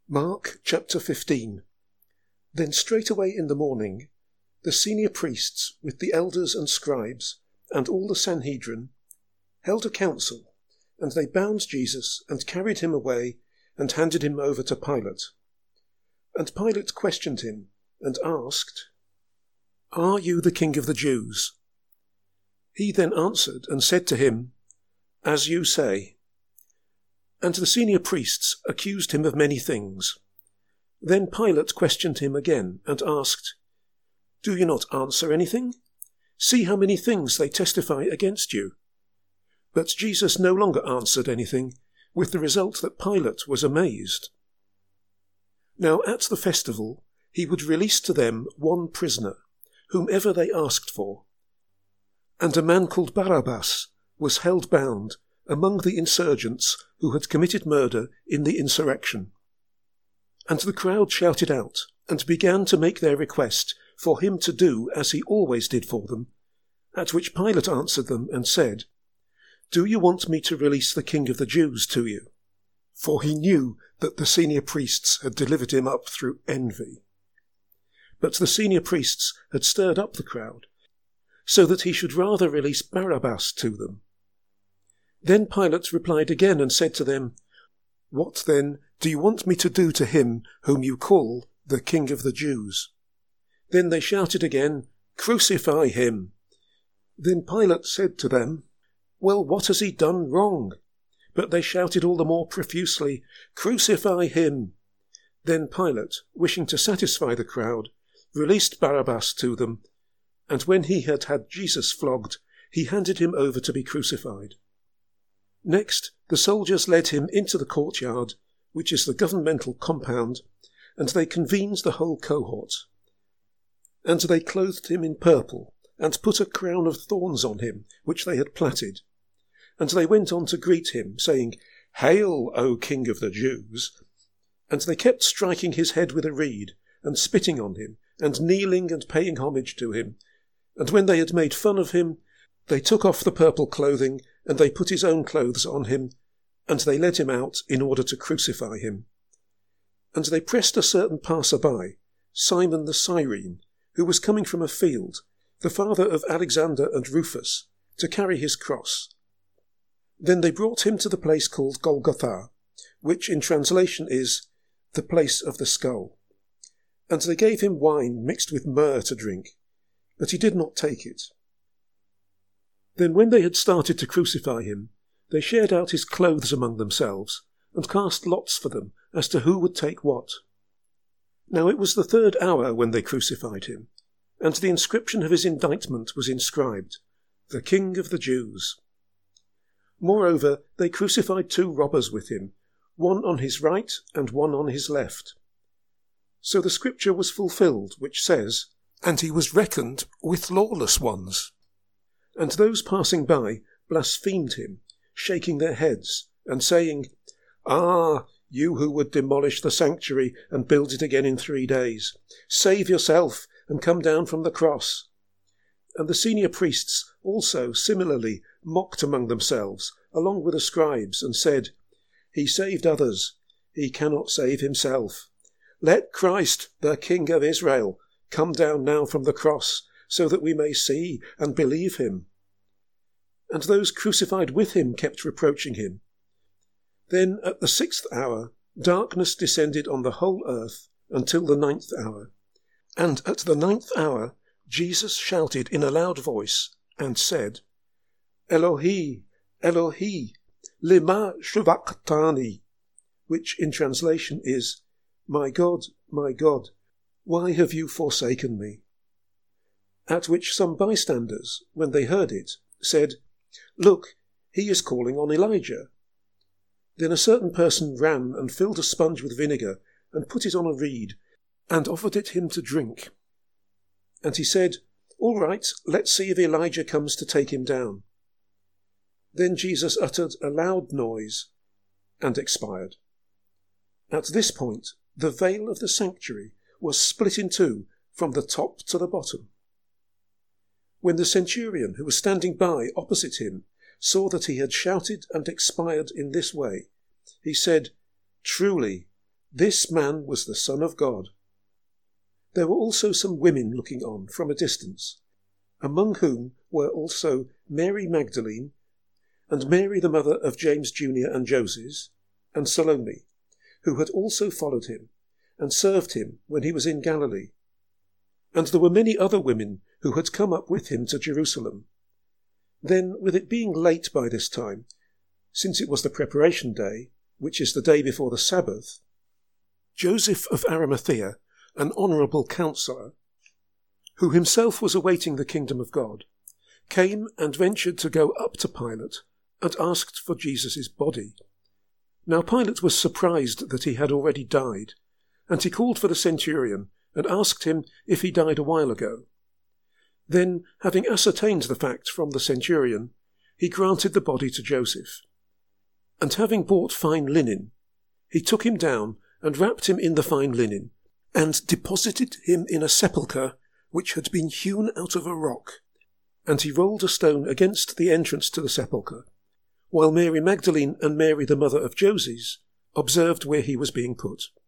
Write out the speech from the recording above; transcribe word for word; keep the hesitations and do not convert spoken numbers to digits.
Mark chapter fifteen. Then straightway in the morning, the senior priests with the elders and scribes, and all the Sanhedrin, held a council, and they bound Jesus and carried him away and handed him over to Pilate. And Pilate questioned him and asked, "Are you the king of the Jews?" He then answered and said to him, "As you say." And the senior priests accused him of many things. Then Pilate questioned him again and asked, "Do you not answer anything? See how many things they testify against you." But Jesus no longer answered anything, with the result that Pilate was amazed. Now at the festival he would release to them one prisoner, whomever they asked for. And a man called Barabbas was held bound among the insurgents who had committed murder in the insurrection. And the crowd shouted out and began to make their request for him to do as he always did for them, at which Pilate answered them and said, "Do you want me to release the king of the Jews to you?" For he knew that the senior priests had delivered him up through envy. But the senior priests had stirred up the crowd, so that he should rather release Barabbas to them. Then Pilate replied again and said to them, "What then do you want me to do to him whom you call the King of the Jews?" Then they shouted again, "Crucify him!" Then Pilate said to them, "Well, what has he done wrong?" But they shouted all the more profusely, "Crucify him!" Then Pilate, wishing to satisfy the crowd, released Barabbas to them, and when he had had Jesus flogged, he handed him over to be crucified. Next, the soldiers led him into the courtyard, which is the governmental compound, and they convened the whole cohort. And they clothed him in purple, and put a crown of thorns on him, which they had plaited. And they went on to greet him, saying, "Hail, O King of the Jews!" And they kept striking his head with a reed, and spitting on him, and kneeling and paying homage to him. And when they had made fun of him, they took off the purple clothing, and they put his own clothes on him, and they led him out in order to crucify him. And they pressed a certain passer-by, Simon the Cyrene, who was coming from a field, the father of Alexander and Rufus, to carry his cross. Then they brought him to the place called Golgotha, which in translation is the place of the skull. And they gave him wine mixed with myrrh to drink, but he did not take it. Then when they had started to crucify him, they shared out his clothes among themselves, and cast lots for them as to who would take what. Now it was the third hour when they crucified him, and the inscription of his indictment was inscribed, "The King of the Jews." Moreover, they crucified two robbers with him, one on his right and one on his left. So the scripture was fulfilled, which says, "And he was reckoned with lawless ones." And those passing by blasphemed him, shaking their heads, and saying, "Ah, you who would demolish the sanctuary and build it again in three days, save yourself and come down from the cross." And the senior priests also similarly mocked among themselves, along with the scribes, and said, "He saved others, he cannot save himself. Let Christ, the King of Israel, come down now from the cross, so that we may see and believe him." And those crucified with him kept reproaching him. Then at the sixth hour darkness descended on the whole earth until the ninth hour. And at the ninth hour Jesus shouted in a loud voice and said, "Elohi, Elohi, lema sabachthani," which in translation is, "My God, my God, why have you forsaken me?" At which some bystanders, when they heard it, said, "Look, he is calling on Elijah." Then a certain person ran and filled a sponge with vinegar and put it on a reed and offered it him to drink. And he said, "All right, let's see if Elijah comes to take him down." Then Jesus uttered a loud noise and expired. At this point, the veil of the sanctuary was split in two from the top to the bottom. When the centurion who was standing by opposite him saw that he had shouted and expired in this way, he said, "Truly, "This man was the Son of God." There were also some women looking on from a distance, among whom were also Mary Magdalene, and Mary the mother of James Junior and Joses, and Salome, who had also followed him, and served him when he was in Galilee. And there were many other women who had come up with him to Jerusalem. Then, with it being late by this time, since it was the preparation day, which is the day before the Sabbath, Joseph of Arimathea, an honourable counsellor, who himself was awaiting the kingdom of God, came and ventured to go up to Pilate and asked for Jesus' body. Now Pilate was surprised that he had already died, and he called for the centurion and asked him if he died a while ago. Then, having ascertained the fact from the centurion, he granted the body to Joseph. And having bought fine linen, he took him down and wrapped him in the fine linen, and deposited him in a sepulchre which had been hewn out of a rock. And he rolled a stone against the entrance to the sepulchre, while Mary Magdalene and Mary the mother of Joses observed where he was being put.